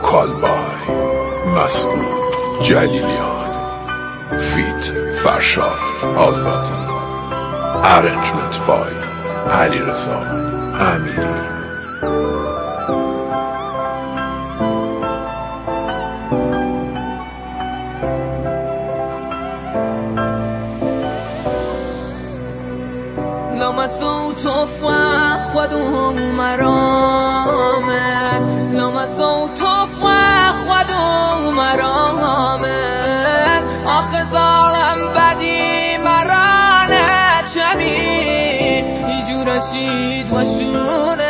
کالبای مسعود جلیلیان فیت فرشاد آزادی ارنجمنت بای علیرضا امیری. لما صوته فخد مرامه لما صوته فخد مرامه آخه ظالم بدی مرانه چمی ایجور شید و شون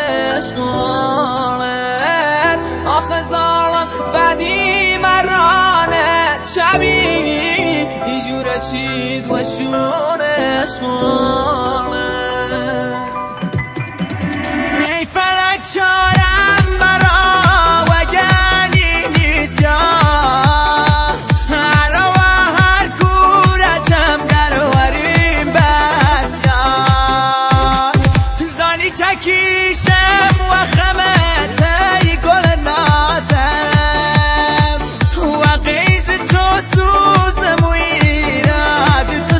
اشغاله آخه ظالم بدی مرانه چمی ایجور شید و شون اشغاله. ای فلک چارم برا وگنی نیست یاس هرا و هر کورجم در وریم بس یاس زانی چکیشم و خمت ای گل نازم و قیز تو سوزم و ایراد تو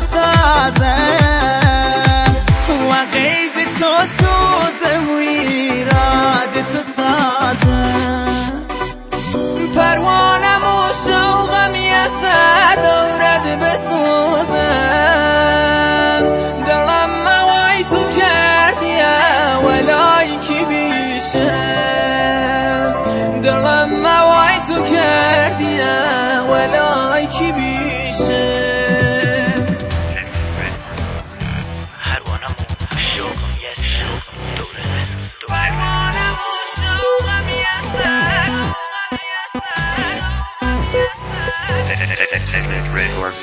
سازم و قیز تو سوزم و ایراد تو سازم پروانم و شوقم یسه دورت بسوزم دلم موای تو کردیه ولای کی بیشم دلم موای تو کردیه ولای کی بیشم Red Works.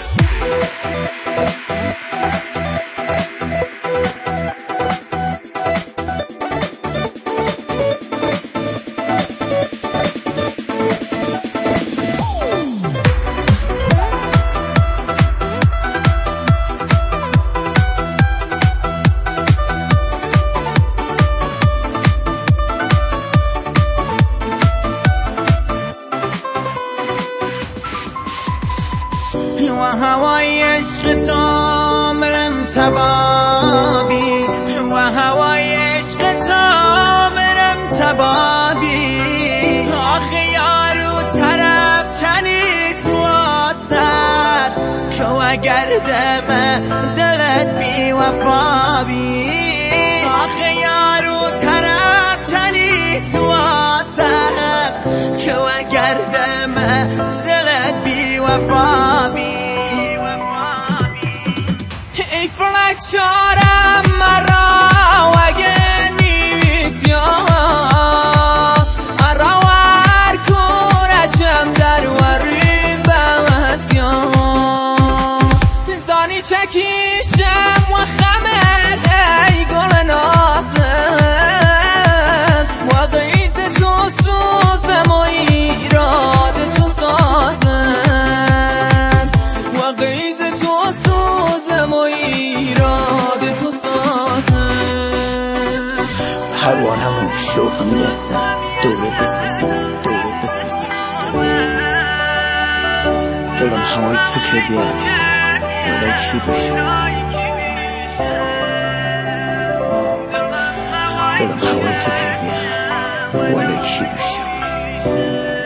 و هوای عشق تو مرم تبابی و هوای عشق تو مرم تبابی آخه یارو طرف چنی تو آسد که اگر دم دلت بی وفا بی آخه یارو طرف چنی تو آسد که اگر دم دلت بی وفا بی ای فلک چارم مرا وگه نیست یا اراور کورجم در وریم بمس یا زانی چکیشم و خمد ای گل نازم و قیز تو سوزم و ایراد تو سازم و قیز تو سوزم و ایراد تو سازم پروانم و شوق میرسم دوره بسوزم دوره بسوزم دلم هوای تو کردیم ولی کی بشم دلم هوای تو کردیم ولی کی بشم